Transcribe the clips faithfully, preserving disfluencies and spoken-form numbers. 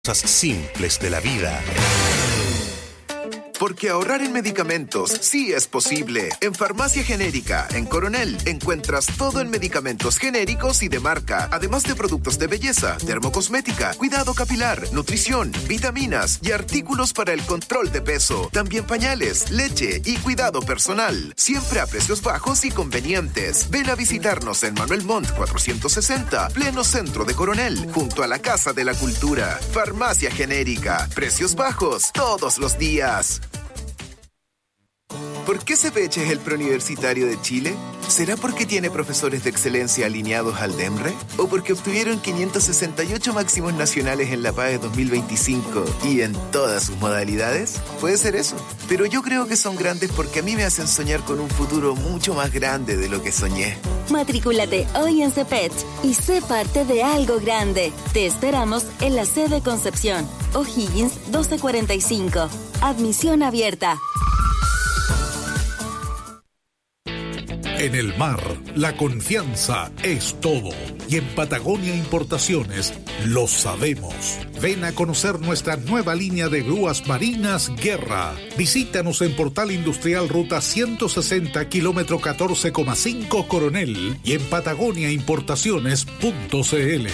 Cosas simples de la vida. Porque ahorrar en medicamentos sí es posible. En Farmacia Genérica, en Coronel, encuentras todo en medicamentos genéricos y de marca, además de productos de belleza, dermocosmética, cuidado capilar, nutrición, vitaminas y artículos para el control de peso. También pañales, leche y cuidado personal. Siempre a precios bajos y convenientes. Ven a visitarnos en Manuel Montt cuatrocientos sesenta, pleno centro de Coronel, junto a la Casa de la Cultura. Farmacia Genérica. Precios bajos todos los días. ¿Por qué C P H es el preuniversitario de Chile? ¿Será porque tiene profesores de excelencia alineados al DEMRE? ¿O porque obtuvieron quinientos sesenta y ocho máximos nacionales en la PAE dos mil veinticinco y en todas sus modalidades? Puede ser eso. Pero yo creo que son grandes porque a mí me hacen soñar con un futuro mucho más grande de lo que soñé. Matrículate hoy en C P H y sé parte de algo grande. Te esperamos en la sede Concepción, O'Higgins doce cuarenta y cinco. Admisión abierta. En el mar, la confianza es todo. Y en Patagonia Importaciones lo sabemos. Ven a conocer nuestra nueva línea de grúas marinas Guerra. Visítanos en Portal Industrial Ruta ciento sesenta, kilómetro catorce coma cinco Coronel y en patagonia importaciones punto c l.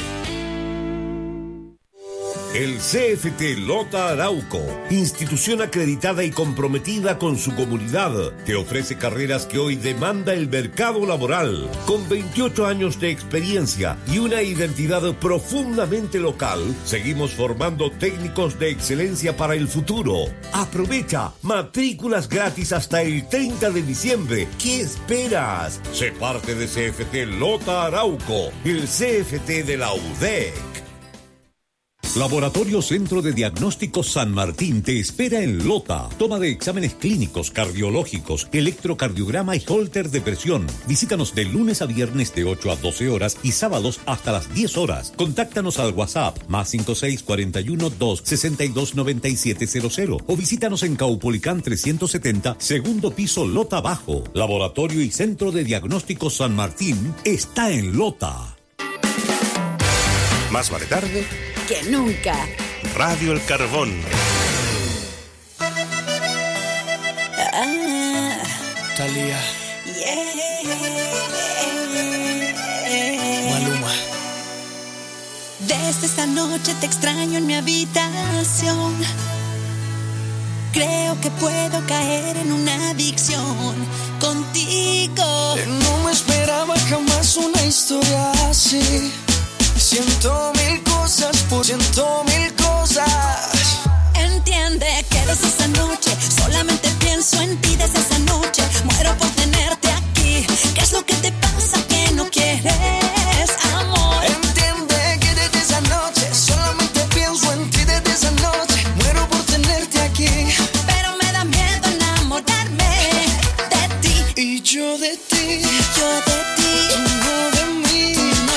El C F T Lota Arauco, institución acreditada y comprometida con su comunidad, te ofrece carreras que hoy demanda el mercado laboral. Con veintiocho años de experiencia y una identidad profundamente local, seguimos formando técnicos de excelencia para el futuro. Aprovecha, matrículas gratis hasta el treinta de diciembre. ¿Qué esperas? Sé parte de C F T Lota Arauco, el C F T de la U D E C. Laboratorio Centro de Diagnóstico San Martín te espera en Lota. Toma de exámenes clínicos, cardiológicos, electrocardiograma y holter de presión. Visítanos de lunes a viernes de ocho a doce horas y sábados hasta las diez horas. Contáctanos al WhatsApp más cinco seis cuatro uno dos seis dos nueve siete cero cero o visítanos en Caupolicán trescientos setenta, segundo piso, Lota Bajo. Laboratorio y Centro de Diagnóstico San Martín está en Lota. Más vale tarde que nunca. Radio El Carbón. Ah, Talía. Yeah. Maluma. Desde esta noche te extraño en mi habitación. Creo que puedo caer en una adicción contigo. No me esperaba jamás una historia así. Siento mil cosas por ciento mil cosas. Entiende que desde esa noche solamente pienso en ti. Desde esa noche muero por tenerte aquí. ¿Qué es lo que te pasa que no quieres, amor? Entiende que desde esa noche solamente pienso en ti. Desde esa noche muero por tenerte aquí. Pero me da miedo enamorarme de ti. Y yo de ti. Yo de ti. No de mí.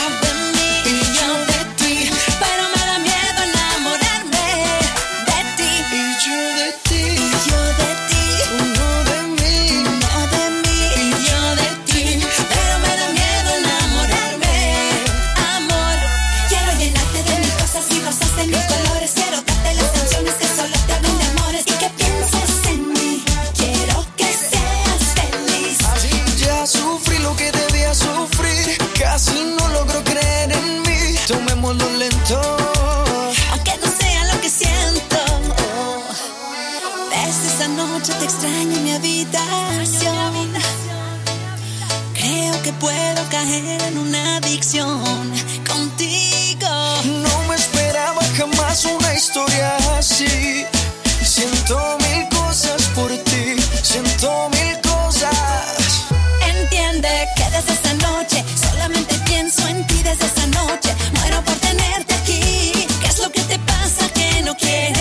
Te extraño en mi habitación. Creo que puedo caer en una adicción contigo. No me esperaba jamás una historia así. Siento mil cosas por ti. Siento mil cosas. Entiende que desde esa noche solamente pienso en ti. Desde esa noche muero por tenerte aquí. ¿Qué es lo que te pasa que no quieres?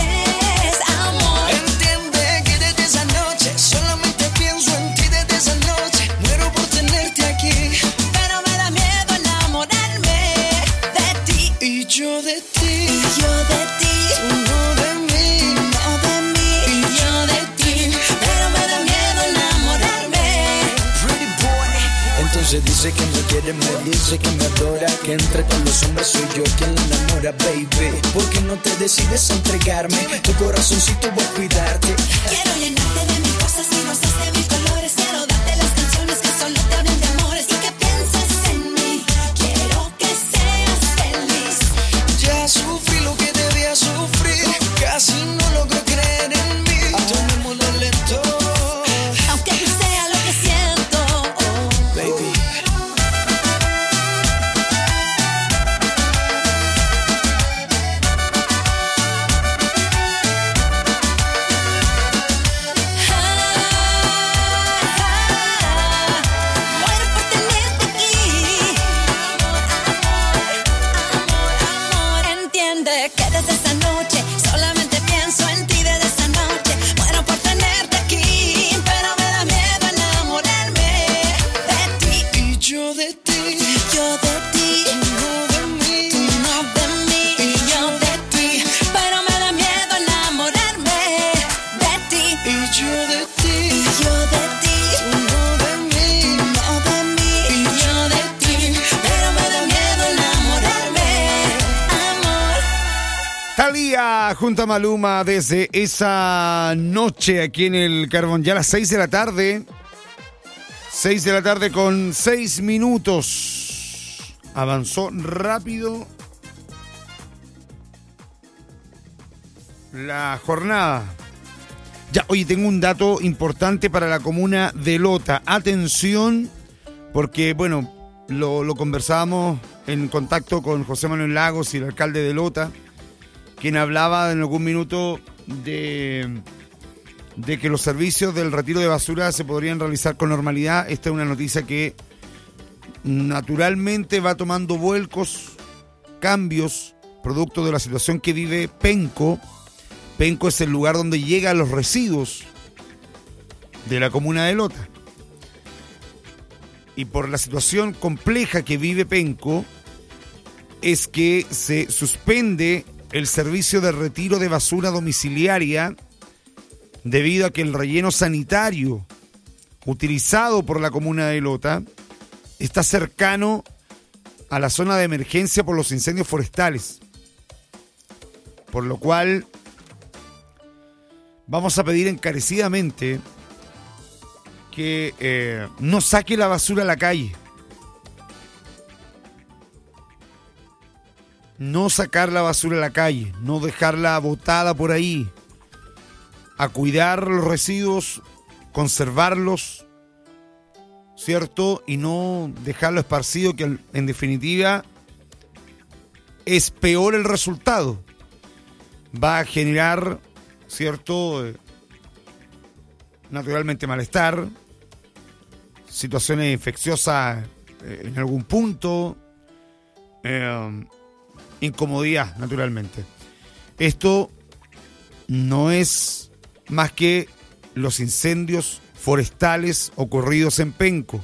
Yo de ti, yo de ti, tú no de mí, no de mí, y yo de ti, pero me da miedo enamorarme. Pretty boy. Entonces dice que me quiere, me dice que me adora, que entre con los hombres soy yo quien la enamora, baby. ¿Por qué no te decides a entregarme? Tu corazoncito voy a cuidarte. Quiero llenarte de mis cosas y rosas de mil colores. Quiero darte las canciones que solo te hablen de amores y que pienses en mí. Quiero que seas feliz. Ya sufrí lo que debía sufrir, casi no logro creer en mí. Tomémoslo lento, aunque no sea lo que siento, baby. muero por tenerte aquí. Amor, amor, amor, amor. Entiende que desde esa noche solamente pienso en ti. Desde esa noche muero por tenerte aquí, pero me da miedo enamorarme de ti. Y yo de ti, Yo de ti, no de mí. tú no de mí. Y yo de ti, pero me da miedo enamorarme de ti. Y yo de ti, Yo de ti, no de mí. no de mí. Y yo de ti, pero me da miedo enamorarme. Amor. Thalía junto a Maluma desde esa noche aquí en el Carbón. Ya a las seis de la tarde. seis de la tarde con seis minutos. Avanzó rápido la jornada. Ya, oye, tengo un dato importante para la comuna de Lota. Atención, porque, bueno, lo, lo conversábamos en contacto con José Manuel Lagos y el alcalde de Lota, quien hablaba en algún minuto de, de que los servicios del retiro de basura se podrían realizar con normalidad. Esta es una noticia que naturalmente va tomando vuelcos, cambios, producto de la situación que vive Penco. Penco es el lugar donde llegan los residuos de la comuna de Lota. Y por la situación compleja que vive Penco, es que se suspende el servicio de retiro de basura domiciliaria debido a que el relleno sanitario utilizado por la comuna de Lota está cercano a la zona de emergencia por los incendios forestales. Por lo cual vamos a pedir encarecidamente que eh, no saque la basura a la calle. No sacar la basura a la calle, no dejarla botada por ahí. A cuidar los residuos, conservarlos, ¿cierto? Y no dejarlo esparcido, que en definitiva es peor el resultado. Va a generar, ¿cierto? Eh, naturalmente malestar, situaciones infecciosas eh, en algún punto, eh, incomodidad, naturalmente. Esto no es más que los incendios forestales ocurridos en Penco.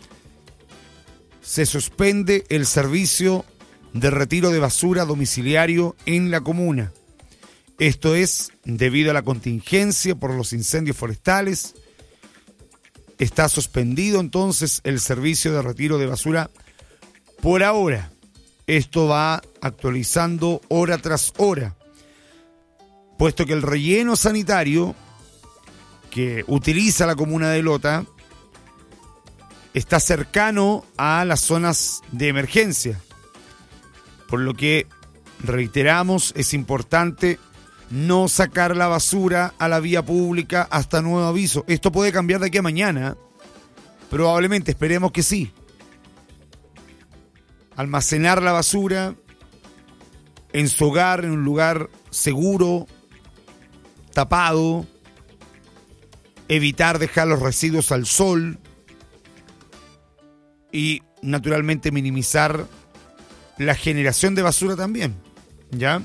Se suspende el servicio de retiro de basura domiciliario en la comuna. Esto es debido a la contingencia por los incendios forestales. Está suspendido entonces el servicio de retiro de basura por ahora. Esto va actualizando hora tras hora, puesto que el relleno sanitario que utiliza la comuna de Lota está cercano a las zonas de emergencia. Por lo que, reiteramos, es importante no sacar la basura a la vía pública hasta nuevo aviso. Esto puede cambiar de aquí a mañana, probablemente, esperemos que sí. Almacenar la basura en su hogar, en un lugar seguro, tapado, evitar dejar los residuos al sol y naturalmente minimizar la generación de basura también, ¿ya?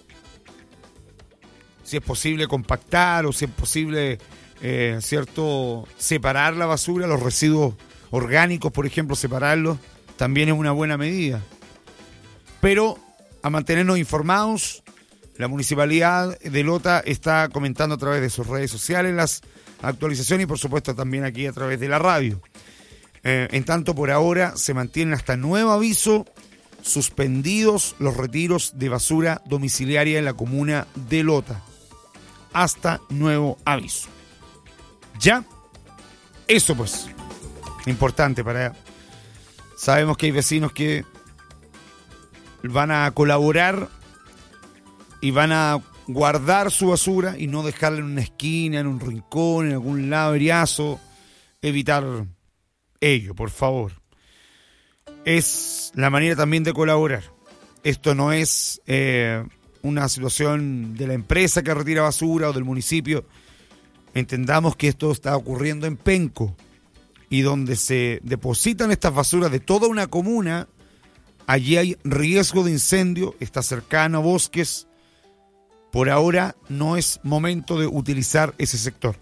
Si es posible compactar o si es posible, eh, ¿cierto?, separar la basura, los residuos orgánicos, por ejemplo, separarlos, también es una buena medida. Pero a mantenernos informados, la Municipalidad de Lota está comentando a través de sus redes sociales las actualizaciones y por supuesto también aquí a través de la radio. Eh, en tanto, por ahora se mantienen hasta nuevo aviso suspendidos los retiros de basura domiciliaria en la comuna de Lota. Hasta nuevo aviso. ¿Ya? Eso pues. Importante para... Sabemos que hay vecinos que van a colaborar y van a guardar su basura y no dejarla en una esquina, en un rincón, en algún lado eriazo. Evitar ello, por favor. Es la manera también de colaborar. Esto no es eh, una situación de la empresa que retira basura o del municipio. Entendamos que esto está ocurriendo en Penco y donde se depositan estas basuras de toda una comuna, allí hay riesgo de incendio, está cercano a bosques. Por ahora no es momento de utilizar ese sector.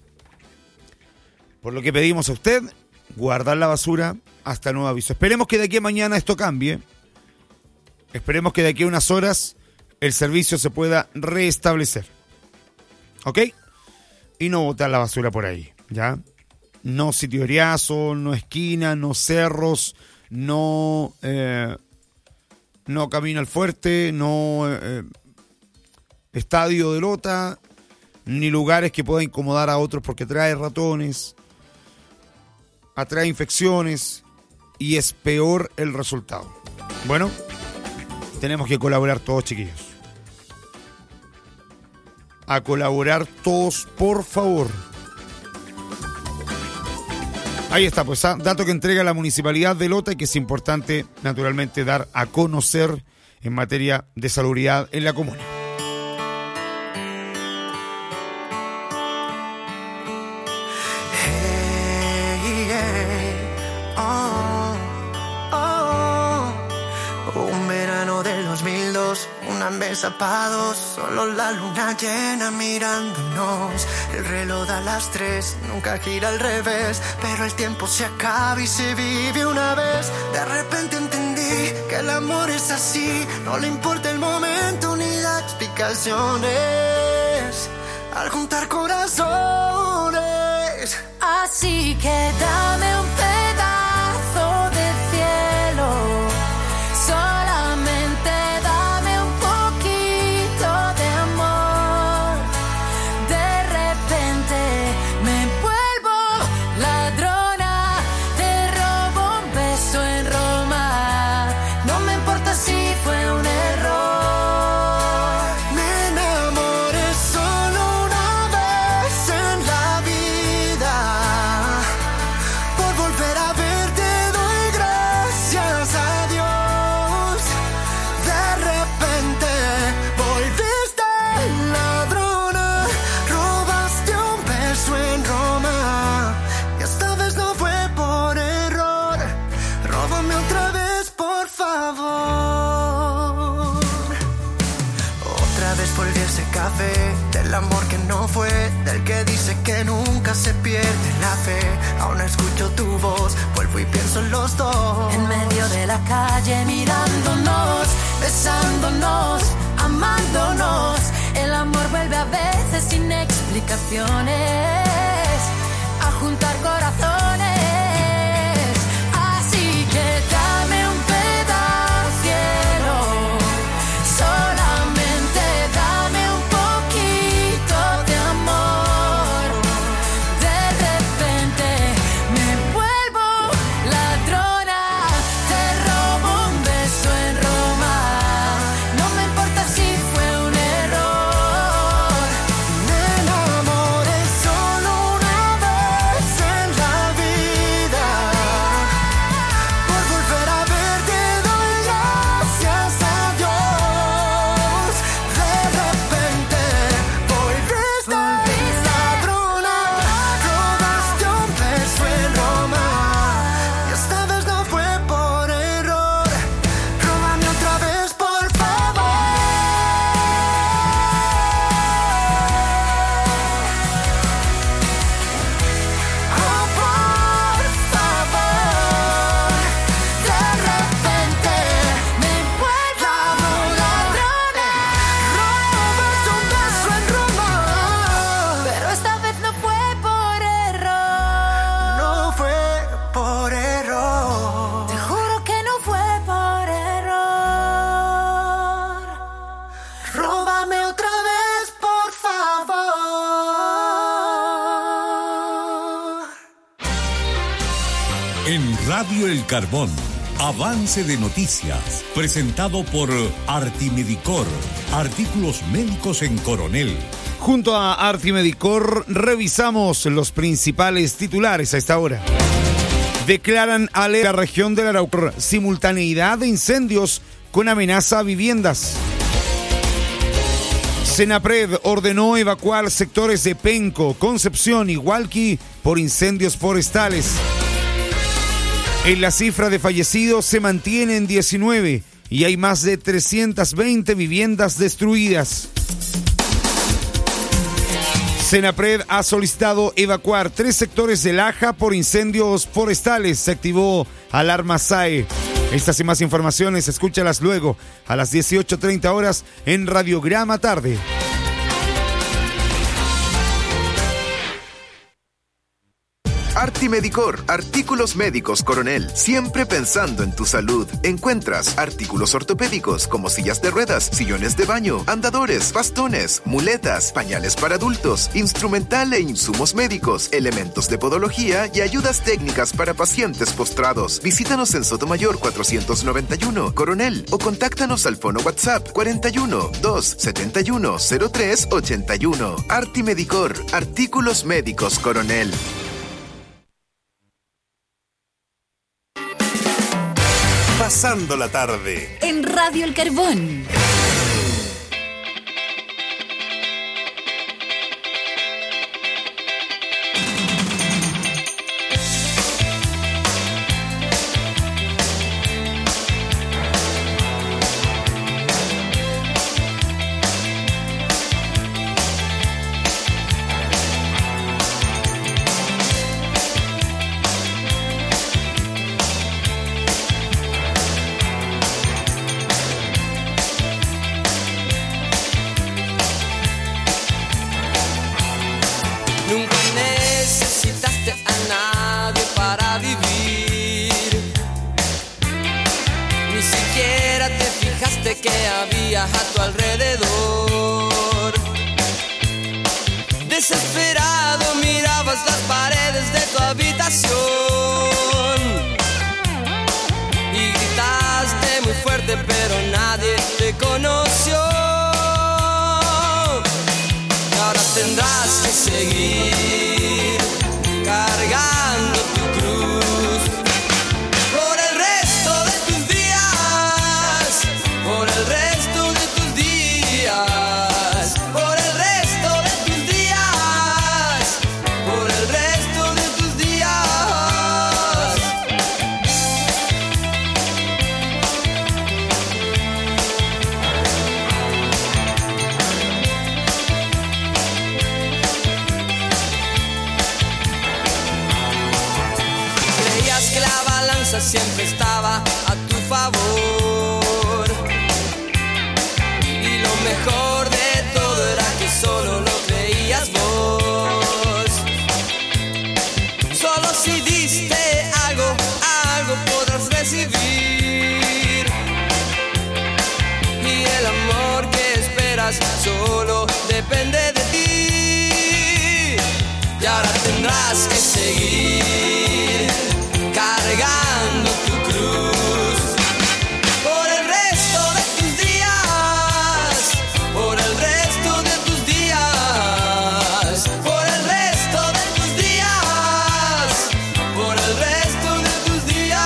Por lo que pedimos a usted, guardar la basura hasta nuevo aviso. Esperemos que de aquí a mañana esto cambie. Esperemos que de aquí a unas horas el servicio se pueda restablecer. ¿Ok? Y no botar la basura por ahí, ¿ya? No sitio eriazo, no esquina, no cerros, no, eh, no camino al fuerte, no eh, estadio de Lota, ni lugares que puedan incomodar a otros porque trae ratones, atrae infecciones y es peor el resultado. Bueno, tenemos que colaborar todos, chiquillos. A colaborar todos, por favor. Ahí está, pues, dato que entrega la Municipalidad de Lota y que es importante, naturalmente, dar a conocer en materia de salubridad en la comuna. Zapados, solo la luna llena mirándonos. El reloj da las tres, nunca gira al revés, pero el tiempo se acaba y se vive una vez. De repente entendí que el amor es así, no le importa el momento ni da explicaciones al juntar corazones. Así que dame un pedazo de cielo, solamente del amor que no fue, del que dice que nunca se pierde la fe. Aún escucho tu voz, vuelvo y pienso en los dos. En medio de la calle mirándonos, besándonos, amándonos. El amor vuelve a veces sin explicaciones a juntar corazones. Así que dame un pedazo de cielo, solamente dame un poquito de amor. De repente me vuelvo ladrona, te robo un beso en Roma. No me importa si fue un error. Me enamoré solo En Radio El Carbón, avance de noticias, presentado por Artimedicor, artículos médicos en Coronel. Junto a Artimedicor revisamos los principales titulares a esta hora. Declaran alerta a la región del Arauco, simultaneidad de incendios con amenaza a viviendas. Senapred ordenó evacuar sectores de Penco, Concepción y Hualqui por incendios forestales. En la cifra de fallecidos se mantiene en diecinueve y hay más de trescientas veinte viviendas destruidas. Senapred ha solicitado evacuar tres sectores de Laja por incendios forestales. Se activó alarma S A E. Estas y más informaciones, escúchalas luego a las dieciocho treinta horas en Radiograma Tarde. Artimedicor, artículos médicos Coronel, siempre pensando en tu salud. Encuentras artículos ortopédicos como sillas de ruedas, sillones de baño, andadores, bastones, muletas, pañales para adultos, instrumental e insumos médicos, elementos de podología y ayudas técnicas para pacientes postrados. Visítanos en Sotomayor cuatrocientos noventa y uno, Coronel, o contáctanos al fono WhatsApp cuarenta y uno, dos setenta y uno, cero tres ochenta y uno. Artimedicor, artículos médicos Coronel. Pasando la tarde en Radio El Carbón. Que había a tu alrededor. Desesperado mirabas las paredes de tu habitación y gritaste muy fuerte, pero nadie te conoció. Y ahora tendrás que seguir cargando tu cruz por el resto de tus días, por el resto de tus días, por el resto de tus días, por el resto de tus días. Creías que la balanza siempre estaba a tu favor, y lo mejor de todo era que solo lo creías vos. Solo si diste algo, algo podrás recibir, y el amor que esperas solo depende de ti. Y ahora tendrás que seguir cargando tu cruz por el resto de tus días, por el resto de tus días, por el resto de tus días, por el resto de tus días.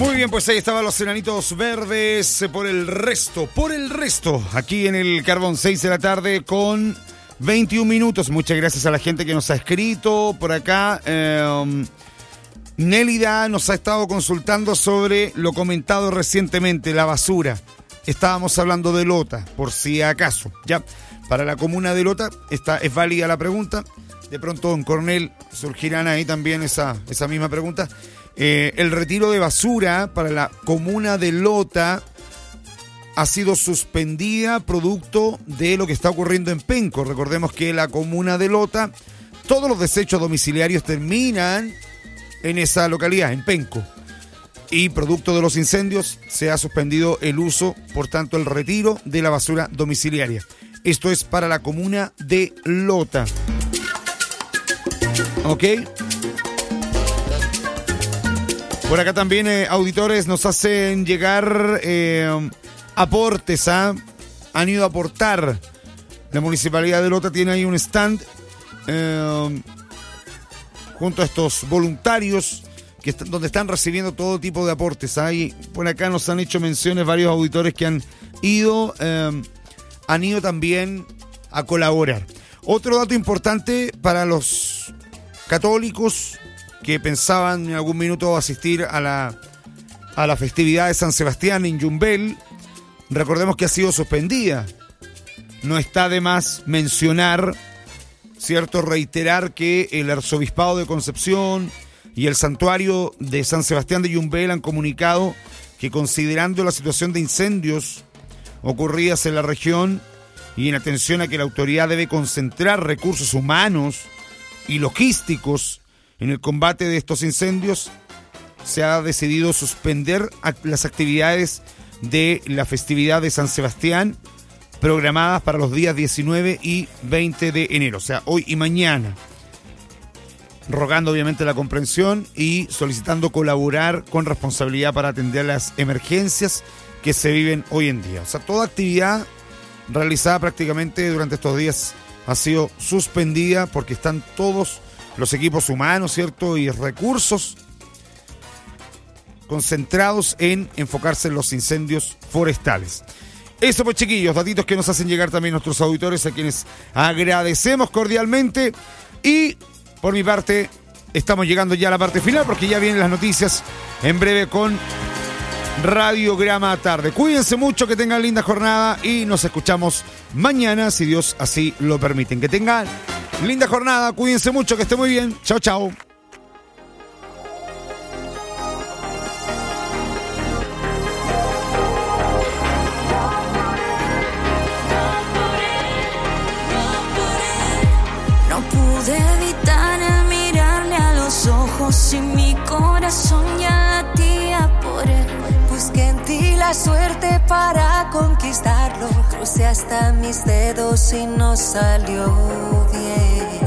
Muy bien, pues ahí estaban los enanitos verdes por el resto, por el resto, aquí en el Carbón, seis de la tarde con veintiún minutos. Muchas gracias a la gente que nos ha escrito por acá. Eh, Nélida nos ha estado consultando sobre lo comentado recientemente, la basura. Estábamos hablando de Lota, por si acaso. Ya, para la comuna de Lota está, es válida la pregunta. De pronto en Coronel surgirán ahí también esa, esa misma pregunta. Eh, el retiro de basura para la comuna de Lota ha sido suspendida producto de lo que está ocurriendo en Penco. Recordemos que la comuna de Lota, todos los desechos domiciliarios terminan en esa localidad, en Penco. Y producto de los incendios se ha suspendido el uso, por tanto el retiro de la basura domiciliaria. Esto es para la comuna de Lota. ¿Ok? Por acá también eh, auditores nos hacen llegar eh, aportes, ¿ah? Han ido a aportar. La Municipalidad de Lota tiene ahí un stand eh, junto a estos voluntarios que est- donde están recibiendo todo tipo de aportes. Ahí por acá nos han hecho menciones varios auditores que han ido, eh, han ido también a colaborar. Otro dato importante para los católicos que pensaban en algún minuto asistir a la, a la festividad de San Sebastián en Yumbel, recordemos que ha sido suspendida. No está de más mencionar, ¿cierto? Reiterar que el Arzobispado de Concepción y el Santuario de San Sebastián de Yumbel han comunicado que, considerando la situación de incendios ocurridas en la región y en atención a que la autoridad debe concentrar recursos humanos y logísticos en el combate de estos incendios, se ha decidido suspender las actividades de la festividad de San Sebastián programadas para los días diecinueve y veinte de enero, o sea, hoy y mañana. Rogando obviamente la comprensión y solicitando colaborar con responsabilidad para atender las emergencias que se viven hoy en día. O sea, toda actividad realizada prácticamente durante estos días ha sido suspendida porque están todos los equipos humanos, ¿cierto? Y recursos concentrados en enfocarse en los incendios forestales. Eso pues, chiquillos, datitos que nos hacen llegar también nuestros auditores, a quienes agradecemos cordialmente. Y por mi parte, estamos llegando ya a la parte final porque ya vienen las noticias en breve con Radiograma Tarde. Cuídense mucho, que tengan linda jornada y nos escuchamos mañana, si Dios así lo permite. Que tengan linda jornada, cuídense mucho, que esté muy bien. Chao, chao. No pude evitar el mirarle a los ojos y mi corazón ya latía por él. Busqué en ti la suerte para conquistarlo. Crucé hasta mis dedos y no salió bien.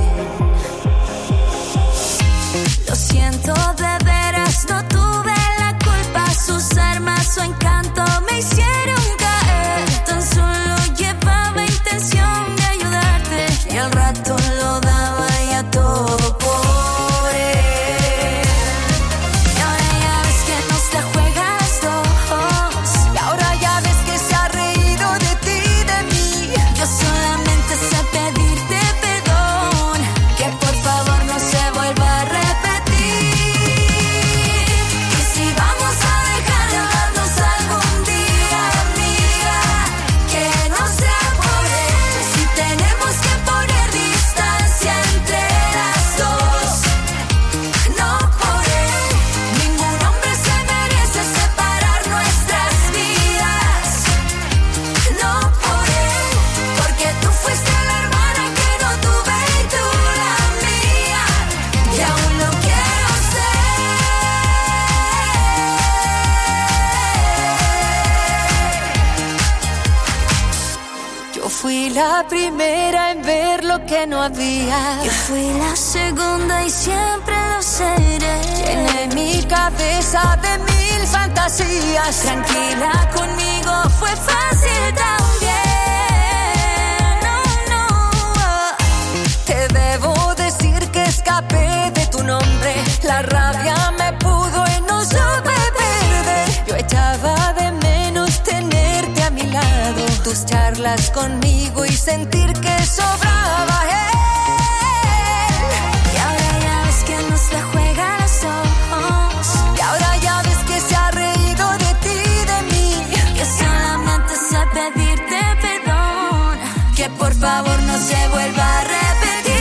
Lo siento de veras, no tuve la culpa. Sus armas, su encanto me hicieron caer. Tan solo llevaba intención de ayudarte y al rato lo daba ya todo por él. Y ahora ya ves que nos la juegas dos. Y ahora ya ves que se ha reído de ti y de mí. Yo solamente sé pedirte perdón, que por favor no se vuelva a repetir. Y si vamos a dejar de amarnos algún día, amiga, que no sea por él. Si tenemos que poner distancia entre las dos, no por él. Ningún hombre se merece separar nuestras vidas, no por él. Porque tú fuiste la hermana que no tuve y tú la mía, y aún lo quiero ser. Yo fui la primera en ver lo que no había. Yo fui la segunda y siempre lo seré. Llené mi cabeza de mil fantasías. Tranquila conmigo fue fácil también. No, no. Te debo decir que escapé de tu nombre. La rabia me pudo y no supe perder. las charlas conmigo y sentir que sobraba él. Y ahora ya ves que nos la juega los ojos. Y ahora ya ves que se ha reído de ti y de mí. Que solamente sé pedirte perdón, que por favor no se vuelva a repetir.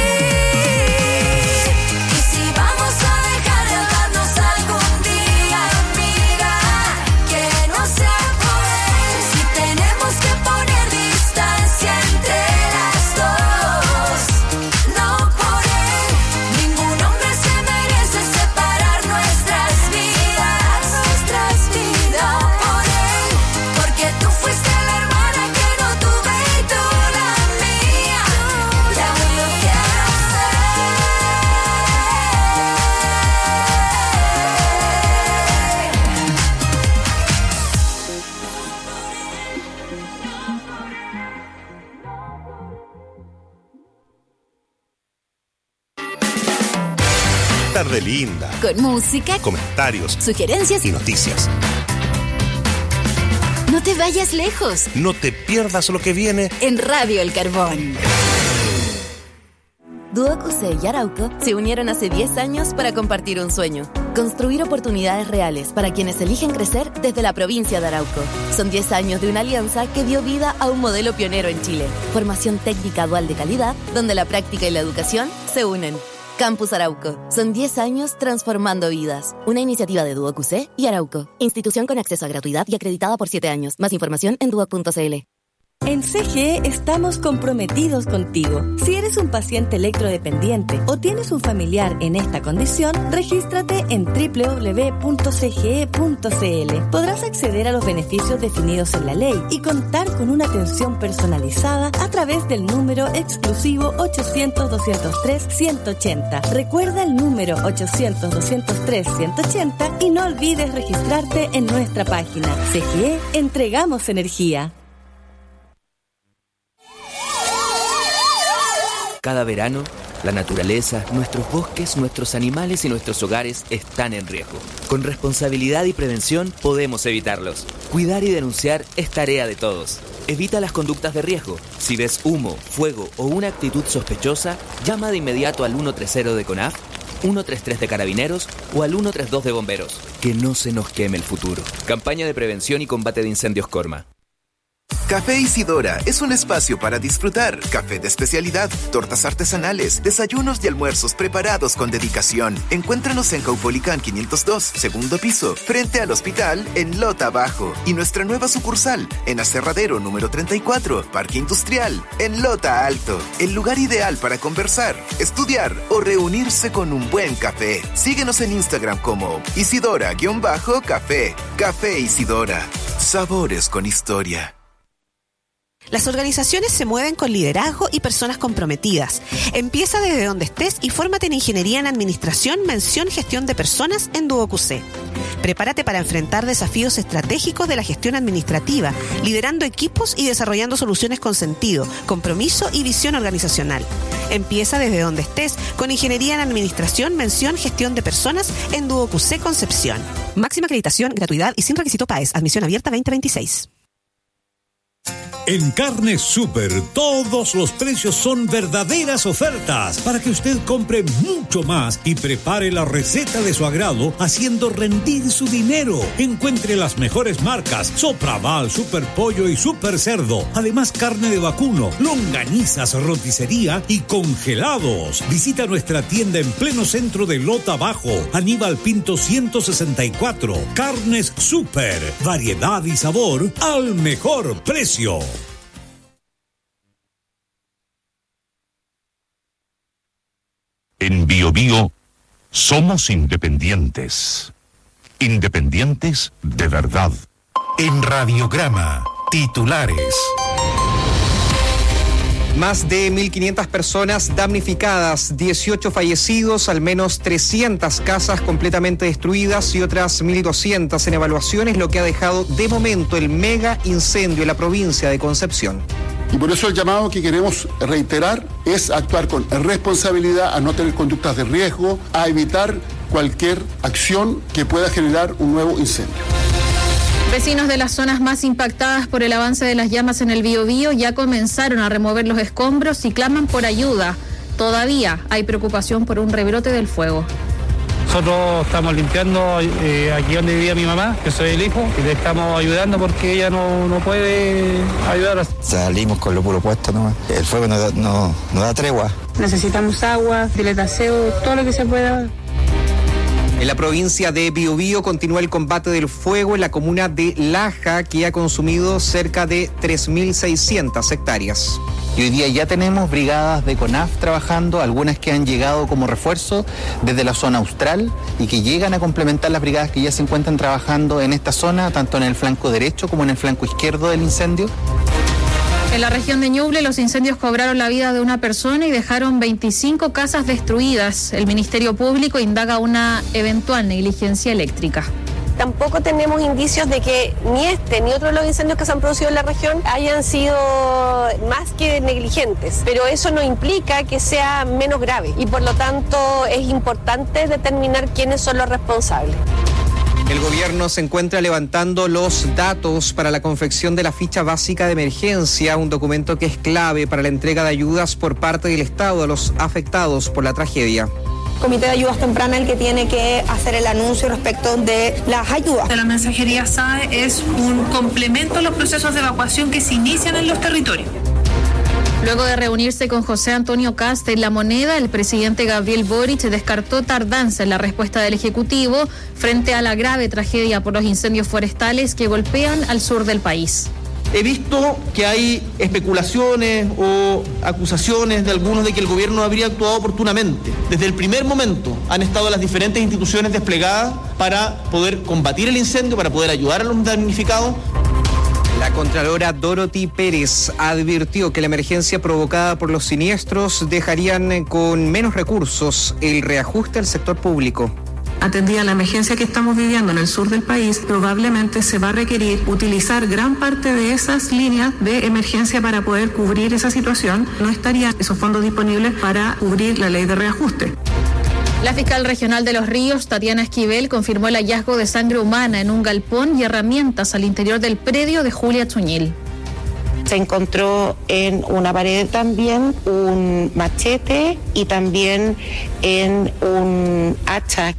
Tarde linda. Con música, comentarios, sugerencias y noticias. No te vayas lejos. No te pierdas lo que viene en Radio El Carbón. Duoc U C y Arauco se unieron hace diez años para compartir un sueño. Construir oportunidades reales para quienes eligen crecer desde la provincia de Arauco. Son diez años de una alianza que dio vida a un modelo pionero en Chile. Formación técnica dual de calidad, donde la práctica y la educación se unen. Campus Arauco. Son diez años transformando vidas. Una iniciativa de Duoc U C y Arauco. Institución con acceso a gratuidad y acreditada por siete años. Más información en duoc punto c l. En C G E estamos comprometidos contigo. Si eres un paciente electrodependiente o tienes un familiar en esta condición, regístrate en doble u doble u doble u punto c g e punto c l. Podrás acceder a los beneficios definidos en la ley y contar con una atención personalizada a través del número exclusivo ochocientos, doscientos tres, ciento ochenta. Recuerda el número ochocientos, doscientos tres, ciento ochenta y no olvides registrarte en nuestra página. C G E, entregamos energía. Cada verano, la naturaleza, nuestros bosques, nuestros animales y nuestros hogares están en riesgo. Con responsabilidad y prevención podemos evitarlos. Cuidar y denunciar es tarea de todos. Evita las conductas de riesgo. Si ves humo, fuego o una actitud sospechosa, llama de inmediato al ciento treinta de CONAF, ciento treinta y tres de Carabineros o al ciento treinta y dos de Bomberos. Que no se nos queme el futuro. Campaña de prevención y combate de incendios Corma. Café Isidora es un espacio para disfrutar. Café de especialidad, tortas artesanales, desayunos y almuerzos preparados con dedicación. Encuéntranos en Caupolicán quinientos dos, segundo piso, frente al hospital en Lota Bajo. Y nuestra nueva sucursal en Aserradero número treinta y cuatro, Parque Industrial, en Lota Alto. El lugar ideal para conversar, estudiar o reunirse con un buen café. Síguenos en Instagram como Isidora-Café. Café Isidora. Sabores con historia. Las organizaciones se mueven con liderazgo y personas comprometidas. Empieza desde donde estés y fórmate en Ingeniería en Administración, mención Gestión de Personas en Duoc U C. Prepárate para enfrentar desafíos estratégicos de la gestión administrativa, liderando equipos y desarrollando soluciones con sentido, compromiso y visión organizacional. Empieza desde donde estés con Ingeniería en Administración, mención Gestión de Personas en Duoc U C Concepción. Máxima acreditación, gratuidad y sin requisito P A E S. Admisión abierta veinte veintiséis. En Carnes Super, todos los precios son verdaderas ofertas para que usted compre mucho más y prepare la receta de su agrado haciendo rendir su dinero. Encuentre las mejores marcas: Sopraval, Super Pollo y Super Cerdo. Además, carne de vacuno, longanizas, roticería y congelados. Visita nuestra tienda en pleno centro de Lota Bajo, Aníbal Pinto ciento sesenta y cuatro. Carnes Super, variedad y sabor al mejor precio. En Bio Bio somos independientes. Independientes de verdad. En Radiograma, titulares. Más de mil quinientas personas damnificadas, dieciocho fallecidos, al menos trescientas casas completamente destruidas y otras mil doscientas en evaluaciones, lo que ha dejado de momento el mega incendio en la provincia de Concepción. Y por eso el llamado que queremos reiterar es actuar con responsabilidad, a no tener conductas de riesgo, a evitar cualquier acción que pueda generar un nuevo incendio. Vecinos de las zonas más impactadas por el avance de las llamas en el Biobío ya comenzaron a remover los escombros y claman por ayuda. Todavía hay preocupación por un rebrote del fuego. Nosotros estamos limpiando eh, aquí donde vivía mi mamá, que soy el hijo, y le estamos ayudando porque ella no, no puede ayudar. Salimos con lo puro puesto nomás. El fuego no da, no, no da tregua. Necesitamos agua, diletaseo, todo lo que se pueda. En la provincia de Biobío continúa el combate del fuego en la comuna de Laja, que ha consumido cerca de tres mil seiscientas hectáreas. Y hoy día ya tenemos brigadas de CONAF trabajando, algunas que han llegado como refuerzo desde la zona austral y que llegan a complementar las brigadas que ya se encuentran trabajando en esta zona, tanto en el flanco derecho como en el flanco izquierdo del incendio. En la región de Ñuble, los incendios cobraron la vida de una persona y dejaron veinticinco casas destruidas. El Ministerio Público indaga una eventual negligencia eléctrica. Tampoco tenemos indicios de que ni este ni otro de los incendios que se han producido en la región hayan sido más que negligentes, pero eso no implica que sea menos grave y por lo tanto es importante determinar quiénes son los responsables. El gobierno se encuentra levantando los datos para la confección de la ficha básica de emergencia, un documento que es clave para la entrega de ayudas por parte del Estado a los afectados por la tragedia. Comité de Ayudas Tempranas el que tiene que hacer el anuncio respecto de las ayudas. La mensajería S A E es un complemento a los procesos de evacuación que se inician en los territorios. Luego de reunirse con José Antonio Kast en La Moneda, el presidente Gabriel Boric descartó tardanza en la respuesta del Ejecutivo frente a la grave tragedia por los incendios forestales que golpean al sur del país. He visto que hay especulaciones o acusaciones de algunos de que el gobierno habría actuado oportunamente. Desde el primer momento han estado las diferentes instituciones desplegadas para poder combatir el incendio, para poder ayudar a los damnificados. La contralora Dorothy Pérez advirtió que la emergencia provocada por los siniestros dejarían con menos recursos el reajuste al sector público. Atendida la emergencia que estamos viviendo en el sur del país, probablemente se va a requerir utilizar gran parte de esas líneas de emergencia para poder cubrir esa situación. No estarían esos fondos disponibles para cubrir la ley de reajuste. La fiscal regional de Los Ríos, Tatiana Esquivel, confirmó el hallazgo de sangre humana en un galpón y herramientas al interior del predio de Julia Chuñil. Se encontró en una pared también un machete y también en un hacha.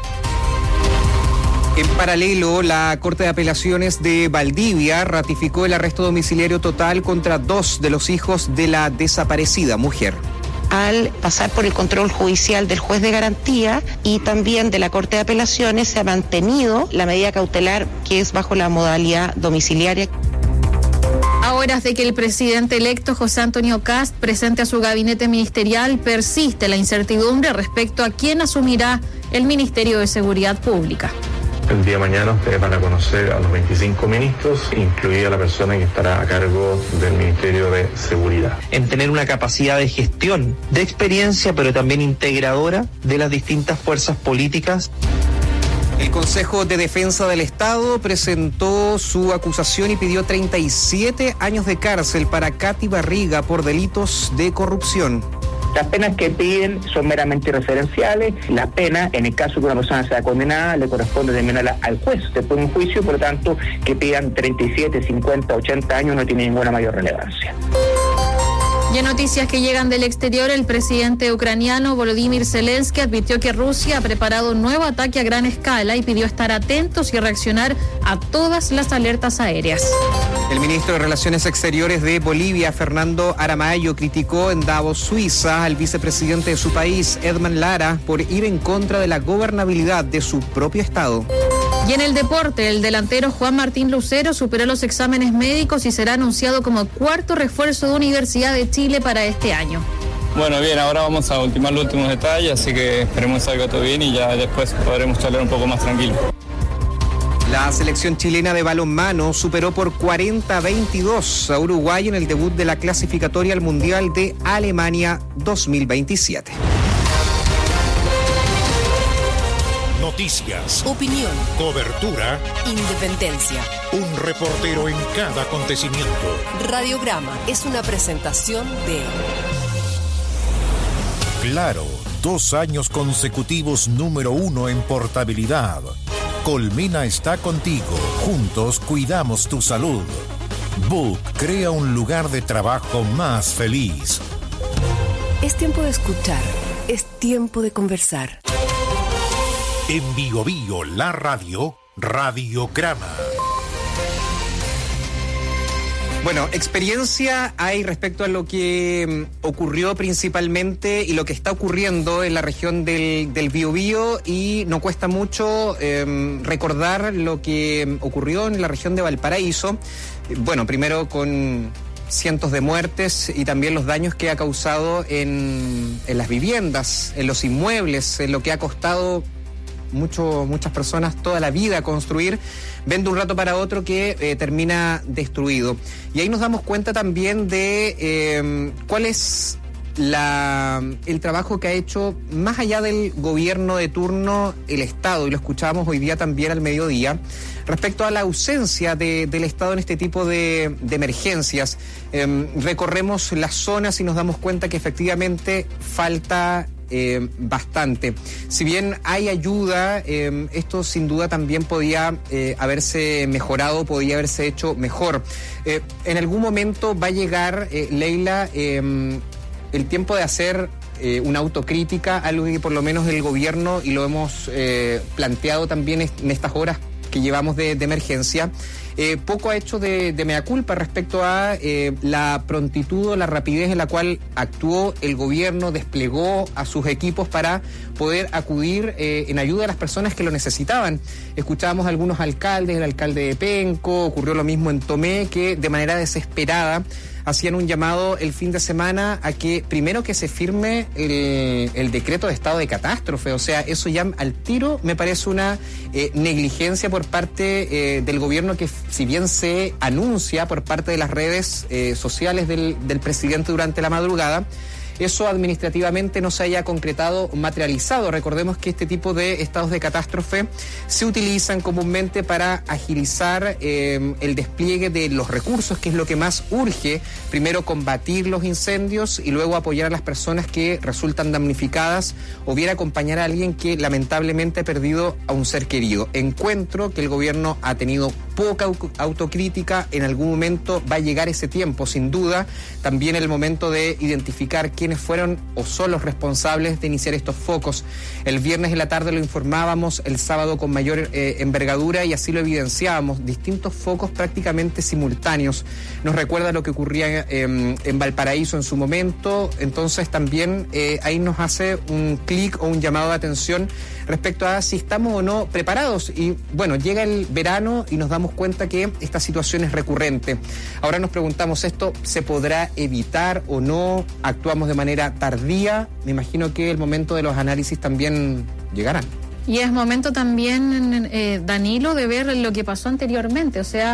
En paralelo, la Corte de Apelaciones de Valdivia ratificó el arresto domiciliario total contra dos de los hijos de la desaparecida mujer. Al pasar por el control judicial del juez de garantía y también de la Corte de Apelaciones se ha mantenido la medida cautelar que es bajo la modalidad domiciliaria. A horas de que el presidente electo José Antonio Kast presente a su gabinete ministerial, persiste la incertidumbre respecto a quién asumirá el Ministerio de Seguridad Pública. El día de mañana ustedes van a conocer a los veinticinco ministros, incluida la persona que estará a cargo del Ministerio de Seguridad. En tener una capacidad de gestión, de experiencia, pero también integradora de las distintas fuerzas políticas. El Consejo de Defensa del Estado presentó su acusación y pidió treinta y siete años de cárcel para Katy Barriga por delitos de corrupción. Las penas que piden son meramente referenciales. La pena, en el caso de que una persona sea condenada, le corresponde determinarla al juez después de un juicio, por lo tanto, que pidan treinta y siete, cincuenta, ochenta años no tiene ninguna mayor relevancia. Y en noticias que llegan del exterior, el presidente ucraniano Volodymyr Zelensky advirtió que Rusia ha preparado un nuevo ataque a gran escala y pidió estar atentos y reaccionar a todas las alertas aéreas. El ministro de Relaciones Exteriores de Bolivia, Fernando Aramayo, criticó en Davos, Suiza, al vicepresidente de su país, Edmond Lara, por ir en contra de la gobernabilidad de su propio estado. Y en el deporte, el delantero Juan Martín Lucero superó los exámenes médicos y será anunciado como cuarto refuerzo de Universidad de Chile para este año. Bueno, bien, ahora vamos a ultimar los últimos detalles, así que esperemos que salga todo bien y ya después podremos charlar un poco más tranquilo. La selección chilena de balonmano superó por cuarenta a veintidós a Uruguay en el debut de la clasificatoria al Mundial de Alemania dos mil veintisiete. Noticias, opinión, cobertura, independencia. Un reportero en cada acontecimiento. Radiograma es una presentación de Claro, dos años consecutivos número uno en portabilidad. Colmena está contigo. Juntos cuidamos tu salud. Book crea un lugar de trabajo más feliz. Es tiempo de escuchar. Es tiempo de conversar. En Bio Bio, la radio, Radiograma. Bueno, experiencia hay respecto a lo que ocurrió principalmente y lo que está ocurriendo en la región del, del Biobío, y no cuesta mucho eh, recordar lo que ocurrió en la región de Valparaíso. Bueno, primero con cientos de muertes y también los daños que ha causado en, en las viviendas, en los inmuebles, en lo que ha costado mucho, muchas personas toda la vida construir, ven de un rato para otro que eh, termina destruido. Y ahí nos damos cuenta también de eh, cuál es la, el trabajo que ha hecho, más allá del gobierno de turno, el Estado, y lo escuchábamos hoy día también al mediodía, respecto a la ausencia de, del Estado en este tipo de, de emergencias. Eh, recorremos las zonas y nos damos cuenta que efectivamente falta Eh, bastante. Si bien hay ayuda, eh, esto sin duda también podía eh, haberse mejorado, podía haberse hecho mejor. Eh, en algún momento va a llegar, eh, Leila, eh, el tiempo de hacer eh, una autocrítica, algo que por lo menos el gobierno, y lo hemos eh, planteado también en estas horas que llevamos de, de emergencia, eh, poco ha hecho de, de mea culpa respecto a eh, la prontitud o la rapidez en la cual actuó el gobierno, desplegó a sus equipos para poder acudir eh, en ayuda a las personas que lo necesitaban. Escuchábamos a algunos alcaldes, el alcalde de Penco, ocurrió lo mismo en Tomé, que de manera desesperada hacían un llamado el fin de semana a que primero que se firme el, el decreto de estado de catástrofe. O sea, eso ya al tiro me parece una eh, negligencia por parte eh, del gobierno, que si bien se anuncia por parte de las redes eh, sociales del, del presidente durante la madrugada, eso administrativamente no se haya concretado o materializado. Recordemos que este tipo de estados de catástrofe se utilizan comúnmente para agilizar eh, el despliegue de los recursos, que es lo que más urge. Primero combatir los incendios y luego apoyar a las personas que resultan damnificadas o bien acompañar a alguien que lamentablemente ha perdido a un ser querido. Encuentro que el gobierno ha tenido poca autocrítica. En algún momento va a llegar ese tiempo, sin duda. También el momento de identificar quiénes fueron o son los responsables de iniciar estos focos. El viernes en la tarde lo informábamos, el sábado con mayor eh, envergadura, y así lo evidenciábamos, distintos focos prácticamente simultáneos. Nos recuerda lo que ocurría eh, en Valparaíso en su momento. Entonces también eh, ahí nos hace un clic o un llamado de atención respecto a si estamos o no preparados. Y bueno, llega el verano y nos damos cuenta que esta situación es recurrente. Ahora nos preguntamos, ¿esto se podrá evitar o no? ¿Actuamos de manera tardía? Me imagino que el momento de los análisis también llegará. Y es momento también, eh, Danilo, de ver lo que pasó anteriormente, o sea,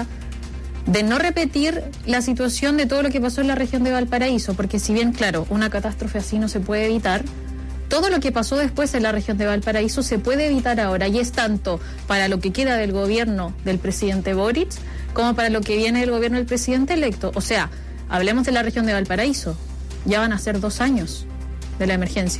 de no repetir la situación de todo lo que pasó en la región de Valparaíso, porque si bien, claro, una catástrofe así no se puede evitar, todo lo que pasó después en la región de Valparaíso se puede evitar ahora, y es tanto para lo que queda del gobierno del presidente Boric como para lo que viene del gobierno del presidente electo. O sea, hablemos de la región de Valparaíso, ya van a ser dos años de la emergencia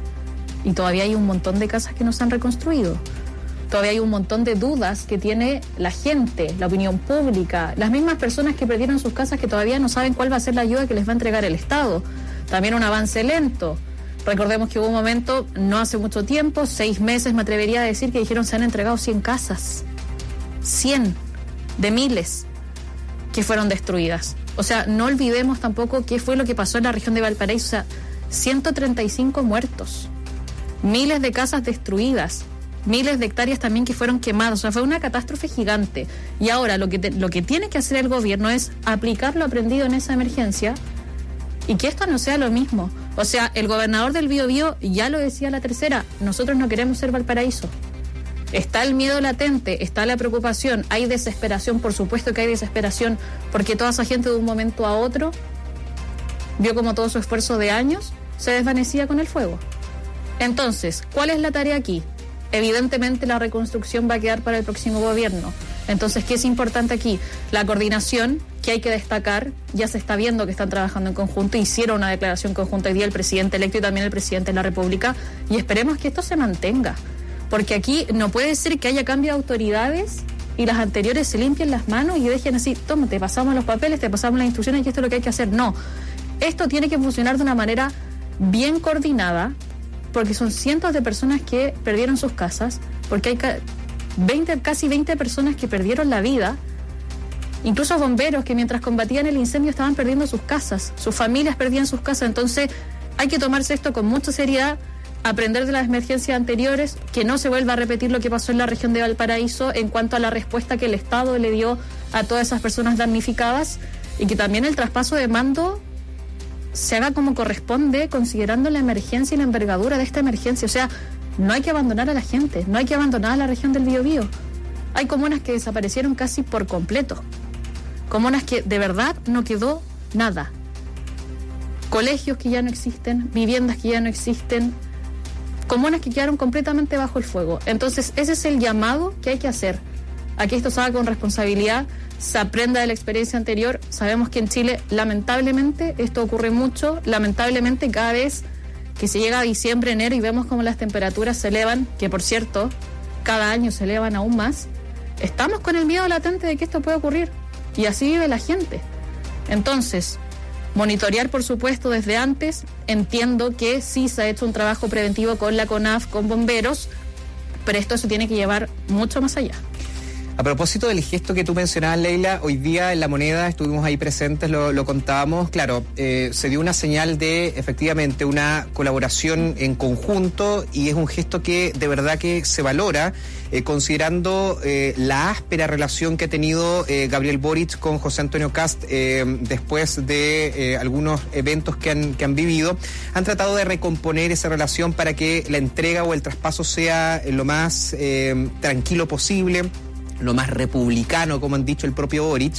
y todavía hay un montón de casas que no se han reconstruido. Todavía hay un montón de dudas que tiene la gente, la opinión pública, las mismas personas que perdieron sus casas, que todavía no saben cuál va a ser la ayuda que les va a entregar el Estado. También un avance lento. Recordemos que hubo un momento, no hace mucho tiempo, seis meses me atrevería a decir, que dijeron se han entregado cien casas. cien de miles que fueron destruidas. O sea, no olvidemos tampoco qué fue lo que pasó en la región de Valparaíso. O sea, ciento treinta y cinco muertos, miles de casas destruidas, miles de hectáreas también que fueron quemadas. O sea, fue una catástrofe gigante. Y ahora lo que, te, lo que tiene que hacer el gobierno es aplicar lo aprendido en esa emergencia y que esto no sea lo mismo. O sea, el gobernador del Biobío ya lo decía la tercera, nosotros no queremos ser Valparaíso. Está el miedo latente, está la preocupación, hay desesperación, por supuesto que hay desesperación, porque toda esa gente de un momento a otro vio como todo su esfuerzo de años se desvanecía con el fuego. Entonces, ¿cuál es la tarea aquí? Evidentemente la reconstrucción va a quedar para el próximo gobierno. Entonces, ¿qué es importante aquí? La coordinación, que hay que destacar, ya se está viendo que están trabajando en conjunto, hicieron una declaración conjunta hoy día el presidente electo y también el presidente de la República, y esperemos que esto se mantenga, porque aquí no puede ser que haya cambio de autoridades y las anteriores se limpien las manos y dejen así, toma, te pasamos los papeles, te pasamos las instrucciones y esto es lo que hay que hacer. No, esto tiene que funcionar de una manera bien coordinada, porque son cientos de personas que perdieron sus casas, porque hay veinte, casi veinte personas que perdieron la vida, incluso bomberos que mientras combatían el incendio estaban perdiendo sus casas, sus familias perdían sus casas. Entonces hay que tomarse esto con mucha seriedad, aprender de las emergencias anteriores, que no se vuelva a repetir lo que pasó en la región de Valparaíso en cuanto a la respuesta que el Estado le dio a todas esas personas damnificadas, y que también el traspaso de mando se haga como corresponde, considerando la emergencia y la envergadura de esta emergencia. O sea, no hay que abandonar a la gente, no hay que abandonar a la región del Biobío. Hay comunas que desaparecieron casi por completo, comunas que de verdad no quedó nada, colegios que ya no existen, viviendas que ya no existen, comunas que quedaron completamente bajo el fuego. Entonces ese es el llamado que hay que hacer, a que esto se haga con responsabilidad, se aprenda de la experiencia anterior. Sabemos que en Chile lamentablemente esto ocurre mucho, lamentablemente cada vez que se llega a diciembre, enero y vemos como las temperaturas se elevan, que por cierto cada año se elevan aún más, estamos con el miedo latente de que esto pueda ocurrir, y así vive la gente. Entonces, monitorear, por supuesto, desde antes. Entiendo que sí se ha hecho un trabajo preventivo con la CONAF, con bomberos, pero esto se tiene que llevar mucho más allá. A propósito del gesto que tú mencionabas, Leila, hoy día en La Moneda estuvimos ahí presentes, lo, lo contábamos, claro, eh, se dio una señal de, efectivamente, una colaboración en conjunto, y es un gesto que de verdad que se valora, eh, considerando eh, la áspera relación que ha tenido eh, Gabriel Boric con José Antonio Kast eh, después de eh, algunos eventos que han, que han vivido. Han tratado de recomponer esa relación para que la entrega o el traspaso sea lo más eh, tranquilo posible, lo más republicano, como han dicho el propio Boric.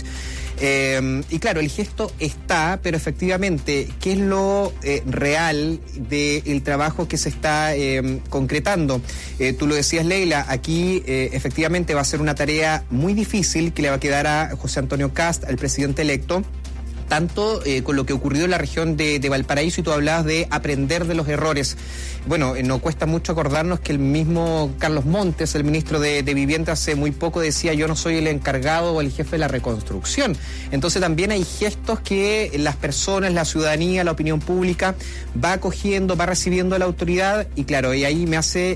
Eh, y claro, el gesto está, pero efectivamente, ¿qué es lo eh, real del trabajo que se está eh, concretando? Eh, tú lo decías, Leila, aquí eh, efectivamente va a ser una tarea muy difícil que le va a quedar a José Antonio Kast, al presidente electo, tanto eh, con lo que ocurrió en la región de, de Valparaíso, y tú hablabas de aprender de los errores. Bueno, eh, no cuesta mucho acordarnos que el mismo Carlos Montes, el ministro de, de Vivienda, hace muy poco decía: yo no soy el encargado o el jefe de la reconstrucción. Entonces también hay gestos que las personas, la ciudadanía, la opinión pública va acogiendo, va recibiendo a la autoridad, y claro, y ahí me hace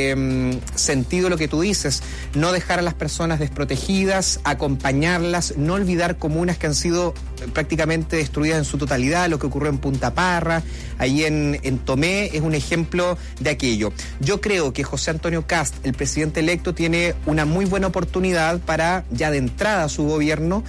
eh, sentido lo que tú dices, no dejar a las personas desprotegidas, acompañarlas, no olvidar comunas que han sido prácticamente destruidas en su totalidad. Lo que ocurrió en Punta Parra, ahí en, en Tomé, es un ejemplo de aquello. Yo creo que José Antonio Kast, el presidente electo, tiene una muy buena oportunidad para, ya de entrada a su gobierno,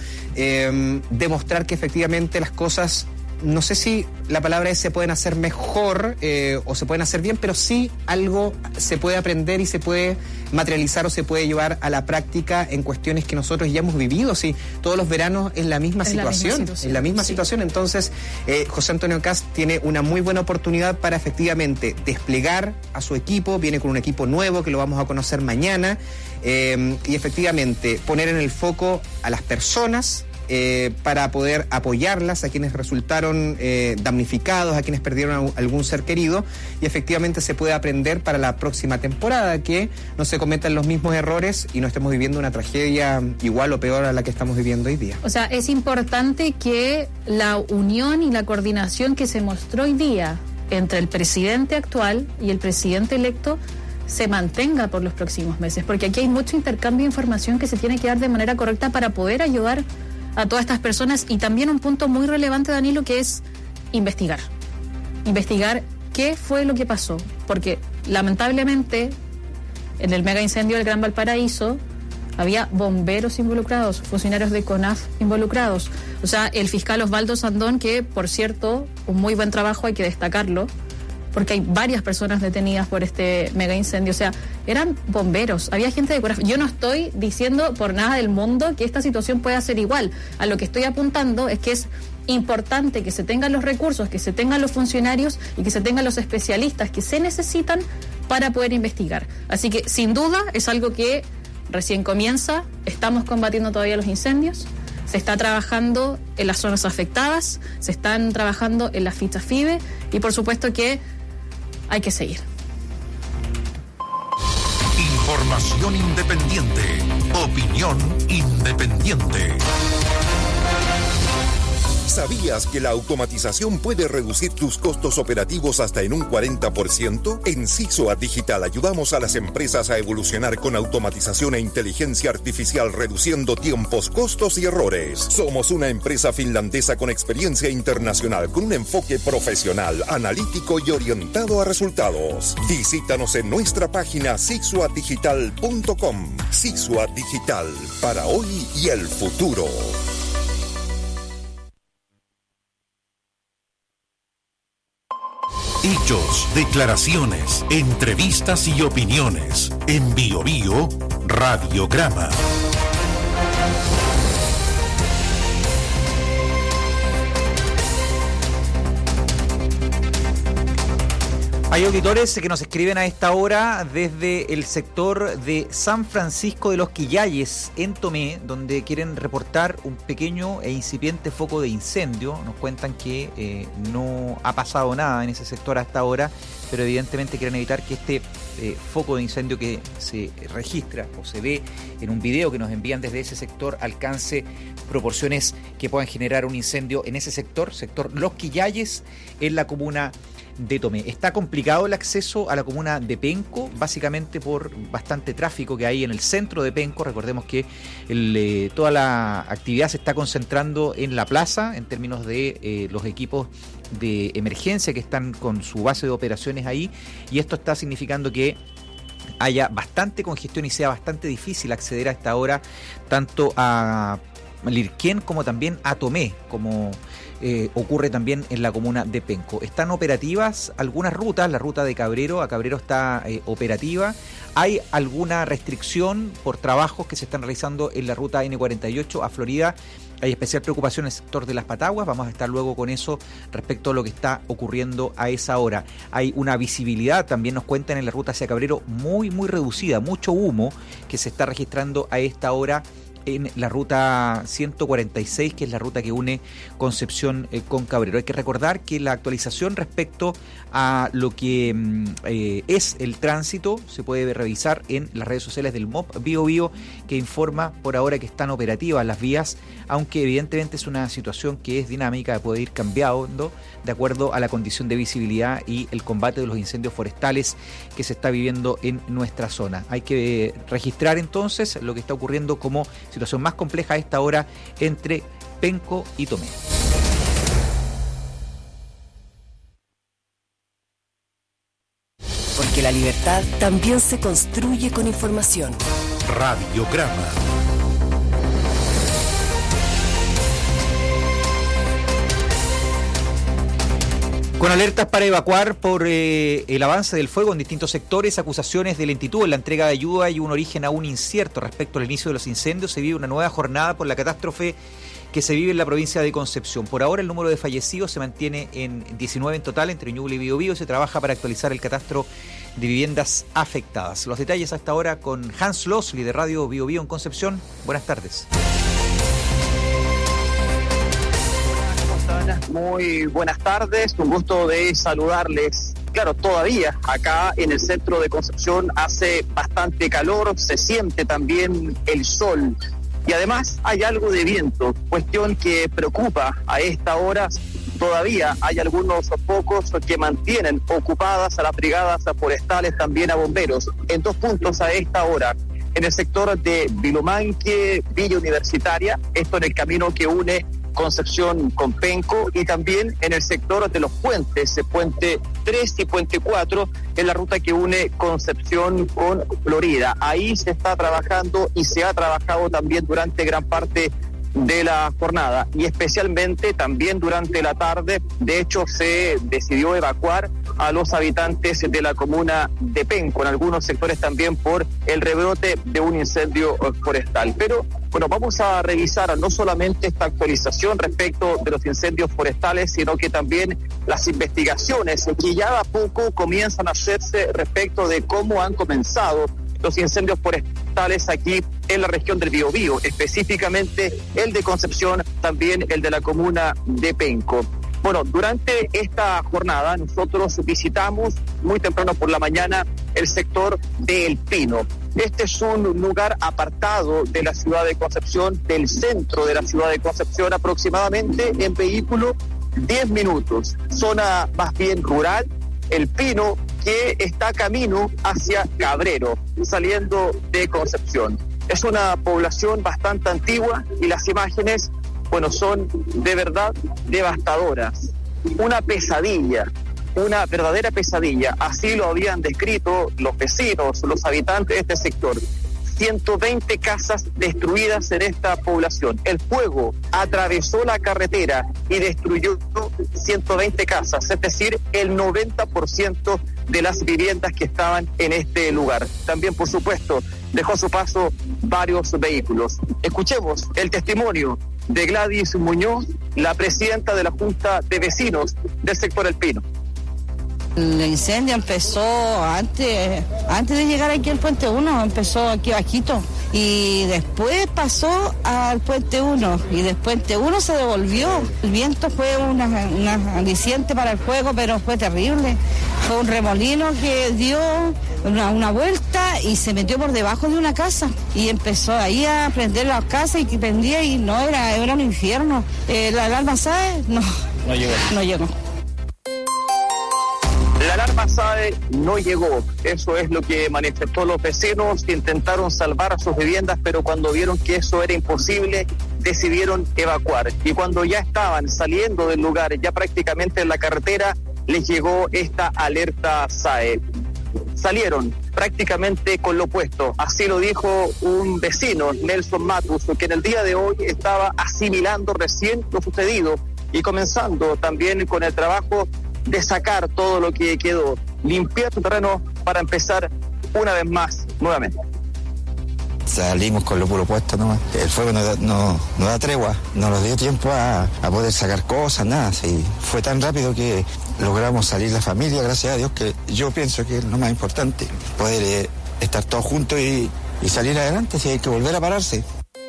eh, demostrar que efectivamente las cosas, no sé si la palabra es se pueden hacer mejor eh, o se pueden hacer bien, pero sí algo se puede aprender y se puede materializar o se puede llevar a la práctica en cuestiones que nosotros ya hemos vivido. Sí, todos los veranos es la misma, situación, la misma situación, en la misma sí. situación. Entonces, eh, José Antonio Kast tiene una muy buena oportunidad para efectivamente desplegar a su equipo. Viene con un equipo nuevo que lo vamos a conocer mañana, eh, y efectivamente poner en el foco a las personas, Eh, para poder apoyarlas, a quienes resultaron eh, damnificados, a quienes perdieron a algún ser querido, y efectivamente se puede aprender para la próxima temporada, que no se cometan los mismos errores y no estemos viviendo una tragedia igual o peor a la que estamos viviendo hoy día. O sea, es importante que la unión y la coordinación que se mostró hoy día entre el presidente actual y el presidente electo se mantenga por los próximos meses, porque aquí hay mucho intercambio de información que se tiene que dar de manera correcta para poder ayudar a todas estas personas. Y también un punto muy relevante, Danilo, que es investigar. Investigar qué fue lo que pasó. Porque lamentablemente en el mega incendio del Gran Valparaíso había bomberos involucrados, funcionarios de CONAF involucrados. O sea, el fiscal Osvaldo Sandón, que por cierto, un muy buen trabajo, hay que destacarlo, porque hay varias personas detenidas por este mega incendio. O sea, eran bomberos, había gente de CONAF. Yo no estoy diciendo por nada del mundo que esta situación pueda ser igual. A lo que estoy apuntando es que es importante que se tengan los recursos, que se tengan los funcionarios y que se tengan los especialistas que se necesitan para poder investigar. Así que, sin duda, es algo que recién comienza. Estamos combatiendo todavía los incendios. Se está trabajando en las zonas afectadas, se están trabajando en las fichas FIBE, y por supuesto que hay que seguir. Información independiente. Opinión independiente. ¿Sabías que la automatización puede reducir tus costos operativos hasta en un cuarenta por ciento? En Sisua Digital ayudamos a las empresas a evolucionar con automatización e inteligencia artificial, reduciendo tiempos, costos y errores. Somos una empresa finlandesa con experiencia internacional, con un enfoque profesional, analítico y orientado a resultados. Visítanos en nuestra página sisua digital punto com. Sisua Digital, para hoy y el futuro. Hechos, declaraciones, entrevistas y opiniones. En Bio Bio, Radiograma. Hay auditores que nos escriben a esta hora desde el sector de San Francisco de los Quillayes, en Tomé, donde quieren reportar un pequeño e incipiente foco de incendio. Nos cuentan que eh, no ha pasado nada en ese sector hasta ahora, pero evidentemente quieren evitar que este eh, foco de incendio que se registra o se ve en un video que nos envían desde ese sector alcance proporciones que puedan generar un incendio en ese sector, sector Los Quillayes, en la comuna de Tomé. Está complicado el acceso a la comuna de Penco, básicamente por bastante tráfico que hay en el centro de Penco. Recordemos que el, eh, toda la actividad se está concentrando en la plaza, en términos de eh, los equipos de emergencia que están con su base de operaciones ahí, y esto está significando que haya bastante congestión y sea bastante difícil acceder a esta hora tanto a Lirquén como también a Tomé, como eh, ocurre también en la comuna de Penco. Están operativas algunas rutas, la ruta de Cabrero a Cabrero está eh, operativa. Hay alguna restricción por trabajos que se están realizando en la ruta ene cuarenta y ocho a Florida. Hay especial preocupación en el sector de Las Pataguas. Vamos a estar luego con eso respecto a lo que está ocurriendo a esa hora. Hay una visibilidad, también nos cuentan, en la ruta hacia Cabrero muy, muy reducida. Mucho humo que se está registrando a esta hora en la ruta ciento cuarenta y seis, que es la ruta que une Concepción eh, con Cabrero. Hay que recordar que la actualización respecto a lo que eh, es el tránsito se puede revisar en las redes sociales del M O P Bio Bio, que informa por ahora que están operativas las vías, aunque evidentemente es una situación que es dinámica, puede ir cambiando de acuerdo a la condición de visibilidad y el combate de los incendios forestales que se está viviendo en nuestra zona. Hay que eh, registrar entonces lo que está ocurriendo como situación más compleja a esta hora entre Penco y Tomé. Porque la libertad también se construye con información. Radiograma. Con alertas para evacuar por eh, el avance del fuego en distintos sectores, acusaciones de lentitud en la entrega de ayuda y un origen aún incierto respecto al inicio de los incendios, se vive una nueva jornada por la catástrofe que se vive en la provincia de Concepción. Por ahora el número de fallecidos se mantiene en diecinueve en total entre Ñuble y Bio Bio, y se trabaja para actualizar el catastro de viviendas afectadas. Los detalles hasta ahora con Hans Losli de Radio Bio Bio en Concepción. Buenas tardes. Muy buenas tardes, un gusto de saludarles. Claro, todavía acá en el centro de Concepción hace bastante calor, se siente también el sol y además hay algo de viento, cuestión que preocupa a esta hora. Todavía hay algunos focos que mantienen ocupadas a las brigadas forestales, también a bomberos, en dos puntos a esta hora. En el sector de Vilomanque, Villa Universitaria, esto en el camino que une Concepción con Penco, y también en el sector de los puentes, Puente tres y Puente cuatro, en la ruta que une Concepción con Florida. Ahí se está trabajando y se ha trabajado también durante gran parte de la jornada y especialmente también durante la tarde. De hecho, se decidió evacuar a los habitantes de la comuna de Penco, en algunos sectores también por el rebrote de un incendio forestal. Pero bueno, vamos a revisar no solamente esta actualización respecto de los incendios forestales, sino que también las investigaciones que ya a poco comienzan a hacerse respecto de cómo han comenzado los incendios forestales aquí en la región del Biobío, específicamente el de Concepción, también el de la comuna de Penco. Bueno, durante esta jornada nosotros visitamos muy temprano por la mañana el sector de El Pino. Este es un lugar apartado de la ciudad de Concepción, del centro de la ciudad de Concepción, aproximadamente en vehículo diez minutos. Zona más bien rural, El Pino, que está camino hacia Cabrero, saliendo de Concepción. Es una población bastante antigua y las imágenes, bueno, son de verdad devastadoras. Una pesadilla, una verdadera pesadilla. Así lo habían descrito los vecinos, los habitantes de este sector. ciento veinte casas destruidas en esta población. El fuego atravesó la carretera y destruyó ciento veinte casas, es decir, el noventa por ciento de las viviendas que estaban en este lugar. También, por supuesto, dejó a su paso varios vehículos. Escuchemos el testimonio de Gladys Muñoz, la presidenta de la Junta de Vecinos del sector El Pino. El incendio empezó antes, antes de llegar aquí al Puente uno, empezó aquí bajito y después pasó al Puente uno y del Puente uno se devolvió. El viento fue una, una aliciente para el fuego, pero fue terrible. Fue un remolino que dio una, una vuelta y se metió por debajo de una casa y empezó ahí a prender la casa y que prendía y no, era, era un infierno. Eh, la alarma SAE no, no llegó. No llegó. La alarma SAE no llegó, eso es lo que manifestó los vecinos que intentaron salvar sus viviendas, pero cuando vieron que eso era imposible, decidieron evacuar. Y cuando ya estaban saliendo del lugar, ya prácticamente en la carretera, les llegó esta alerta SAE. Salieron prácticamente con lo opuesto, así lo dijo un vecino, Nelson Matus, que en el día de hoy estaba asimilando recién lo sucedido y comenzando también con el trabajo de sacar todo lo que quedó, limpiar su terreno para empezar una vez más, nuevamente. Salimos con lo puro puesto nomás. El fuego no, no, no da tregua, no nos dio tiempo a, a poder sacar cosas, nada. Sí. Fue tan rápido que logramos salir la familia, gracias a Dios, que yo pienso que es lo más importante, poder eh, estar todos juntos y, y salir adelante, si hay que volver a pararse.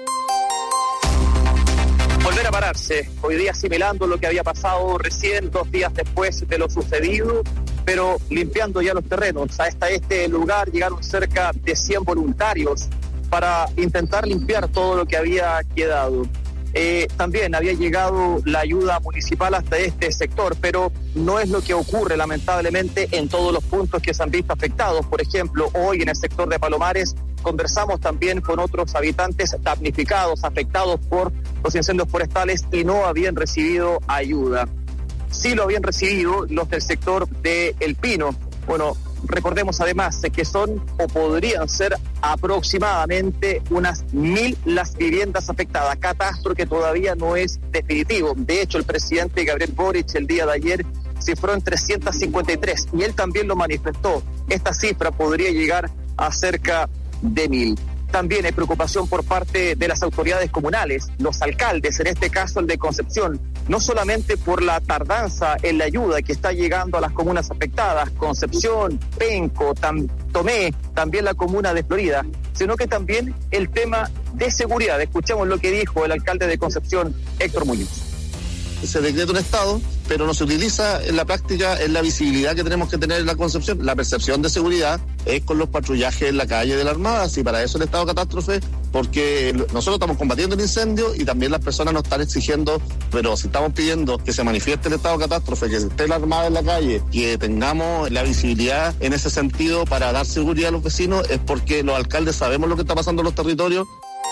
Volver a pararse, hoy día asimilando lo que había pasado recién, dos días después de lo sucedido, pero limpiando ya los terrenos. Hasta este lugar llegaron cerca de cien voluntarios para intentar limpiar todo lo que había quedado. Eh, también había llegado la ayuda municipal hasta este sector, pero no es lo que ocurre lamentablemente en todos los puntos que se han visto afectados. Por ejemplo, hoy en el sector de Palomares conversamos también con otros habitantes damnificados, afectados por los incendios forestales y no habían recibido ayuda. Sí lo habían recibido los del sector de El Pino. Bueno, recordemos además que son o podrían ser aproximadamente unas mil las viviendas afectadas, catastro que todavía no es definitivo. De hecho, el presidente Gabriel Boric el día de ayer cifró en trescientos cincuenta y tres y él también lo manifestó. Esta cifra podría llegar a cerca de mil. También hay preocupación por parte de las autoridades comunales, los alcaldes, en este caso el de Concepción, no solamente por la tardanza en la ayuda que está llegando a las comunas afectadas, Concepción, Penco, Tam, Tomé, también la comuna de Florida, sino que también el tema de seguridad. Escuchemos lo que dijo el alcalde de Concepción, Héctor Muñoz. Se decreta un estado, pero no se utiliza en la práctica, en la visibilidad que tenemos que tener en la Concepción. La percepción de seguridad es con los patrullajes en la calle de la Armada, y para eso el estado de catástrofe, porque nosotros estamos combatiendo el incendio y también las personas nos están exigiendo, pero si estamos pidiendo que se manifieste el estado de catástrofe, que esté la Armada en la calle, que tengamos la visibilidad en ese sentido para dar seguridad a los vecinos, es porque los alcaldes sabemos lo que está pasando en los territorios.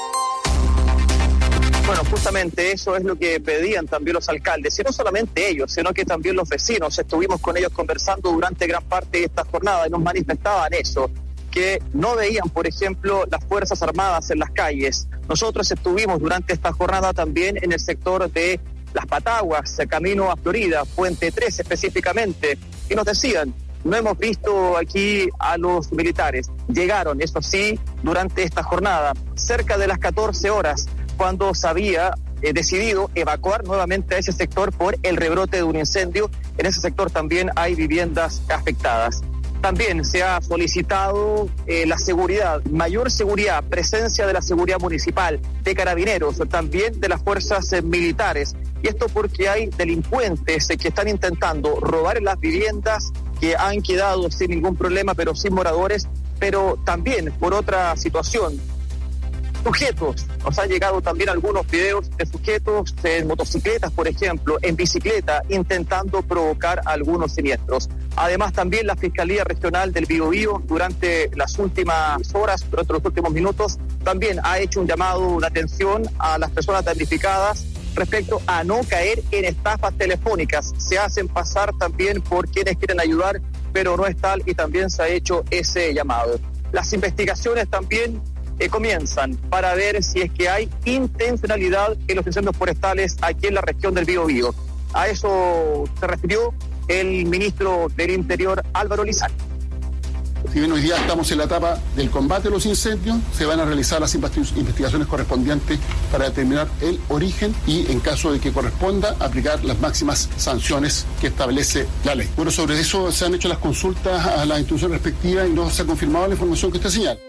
Bueno, justamente eso es lo que pedían también los alcaldes, y no solamente ellos, sino que también los vecinos. Estuvimos con ellos conversando durante gran parte de esta jornada y nos manifestaban eso, que no veían, por ejemplo, las Fuerzas Armadas en las calles. Nosotros estuvimos durante esta jornada también en el sector de Las Pataguas, camino a Florida, Puente tres específicamente, y nos decían, no hemos visto aquí a los militares. Llegaron, eso sí, durante esta jornada, cerca de las catorce horas, cuando se había eh, decidido evacuar nuevamente a ese sector por el rebrote de un incendio. En ese sector también hay viviendas afectadas. También se ha solicitado eh, la seguridad, mayor seguridad, presencia de la seguridad municipal, de carabineros, también de las fuerzas eh, militares. Y esto porque hay delincuentes eh, que están intentando robar en las viviendas que han quedado sin ningún problema, pero sin moradores, pero también por otra situación. Sujetos, nos han llegado también algunos videos de sujetos en motocicletas, por ejemplo, en bicicleta, intentando provocar algunos siniestros. Además, también la Fiscalía Regional del Biobío, durante las últimas horas, durante los últimos minutos, también ha hecho un llamado de atención a las personas damnificadas respecto a no caer en estafas telefónicas. Se hacen pasar también por quienes quieren ayudar, pero no es tal, y también se ha hecho ese llamado. Las investigaciones también Eh, comienzan para ver si es que hay intencionalidad en los incendios forestales aquí en la región del Biobío. A eso se refirió el ministro del Interior, Álvaro Lizardi. Si bien hoy día estamos en la etapa del combate a los incendios, se van a realizar las investigaciones correspondientes para determinar el origen y, en caso de que corresponda, aplicar las máximas sanciones que establece la ley. Bueno, sobre eso se han hecho las consultas a la institución respectiva y no se ha confirmado la información que usted señala.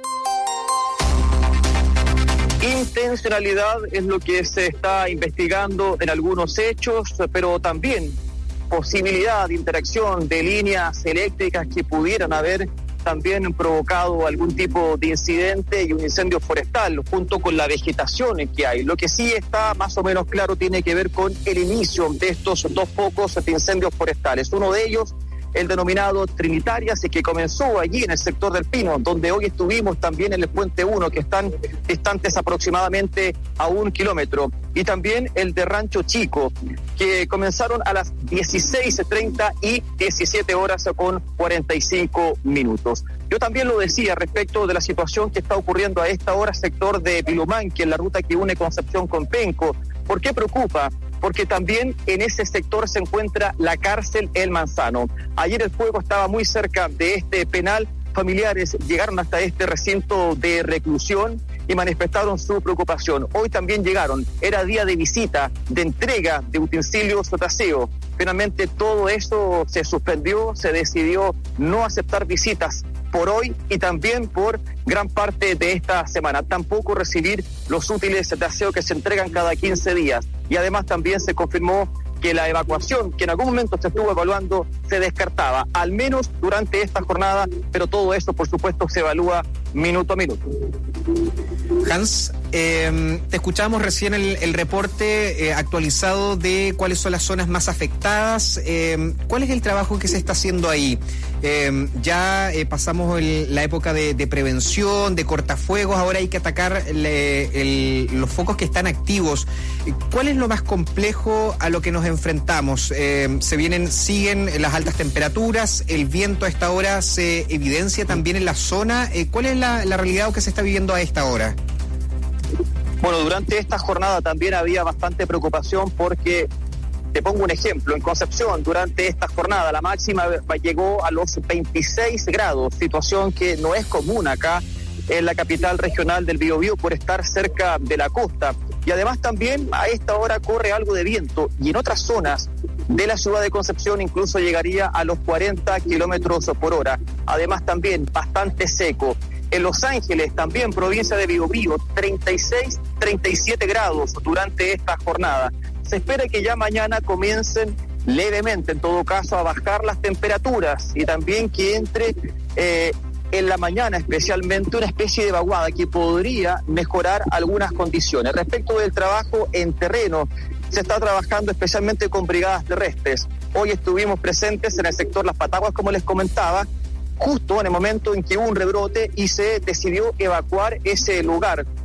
Intencionalidad es lo que se está investigando en algunos hechos, pero también posibilidad de interacción de líneas eléctricas que pudieran haber también provocado algún tipo de incidente y un incendio forestal, junto con la vegetación que hay. Lo que sí está más o menos claro tiene que ver con el inicio de estos dos focos de incendios forestales. Uno de ellos, el denominado Trinitarias, que comenzó allí en el sector del Pino, donde hoy estuvimos también en el Puente uno, que están distantes aproximadamente a un kilómetro, y también el de Rancho Chico, que comenzaron a las dieciséis treinta y diecisiete horas con cuarenta y cinco minutos. Yo también lo decía respecto de la situación que está ocurriendo a esta hora, sector de Pilumán, que es la ruta que une Concepción con Penco. ¿Por qué preocupa? Porque también en ese sector se encuentra la cárcel El Manzano. Ayer el fuego estaba muy cerca de este penal. Familiares llegaron hasta este recinto de reclusión y manifestaron su preocupación. Hoy también llegaron, era día de visita, de entrega de utensilios de aseo. Finalmente todo eso se suspendió, se decidió no aceptar visitas por hoy y también por gran parte de esta semana. Tampoco recibir los útiles de aseo que se entregan cada quince días. Y además también se confirmó que la evacuación, que en algún momento se estuvo evaluando, se descartaba, al menos durante esta jornada, pero todo esto, por supuesto, se evalúa minuto a minuto. Hans, eh, te escuchamos recién el, el reporte eh, actualizado de cuáles son las zonas más afectadas. Eh, ¿Cuál es el trabajo que se está haciendo ahí? Eh, ya eh, pasamos el, la época de, de prevención, de cortafuegos, ahora hay que atacar le, el, los focos que están activos. ¿Cuál es lo más complejo a lo que nos enfrentamos? Eh, se vienen, siguen las altas temperaturas, el viento a esta hora se evidencia también en la zona. Eh, ¿Cuál es la, la realidad que se está viviendo a esta hora? Bueno, durante esta jornada también había bastante preocupación porque, te pongo un ejemplo, en Concepción durante esta jornada la máxima llegó a los veintiséis grados, situación que no es común acá en la capital regional del Biobío por estar cerca de la costa. Y además también a esta hora corre algo de viento y en otras zonas de la ciudad de Concepción incluso llegaría a los cuarenta kilómetros por hora. Además también bastante seco. En Los Ángeles, también provincia de Biobío, treinta y seis, treinta y siete grados durante esta jornada. Se espera que ya mañana comiencen levemente, en todo caso, a bajar las temperaturas y también que entre eh, en la mañana especialmente una especie de vaguada que podría mejorar algunas condiciones. Respecto del trabajo en terreno, se está trabajando especialmente con brigadas terrestres. Hoy estuvimos presentes en el sector Las Pataguas, como les comentaba, justo en el momento en que hubo un rebrote y se decidió evacuar ese lugar.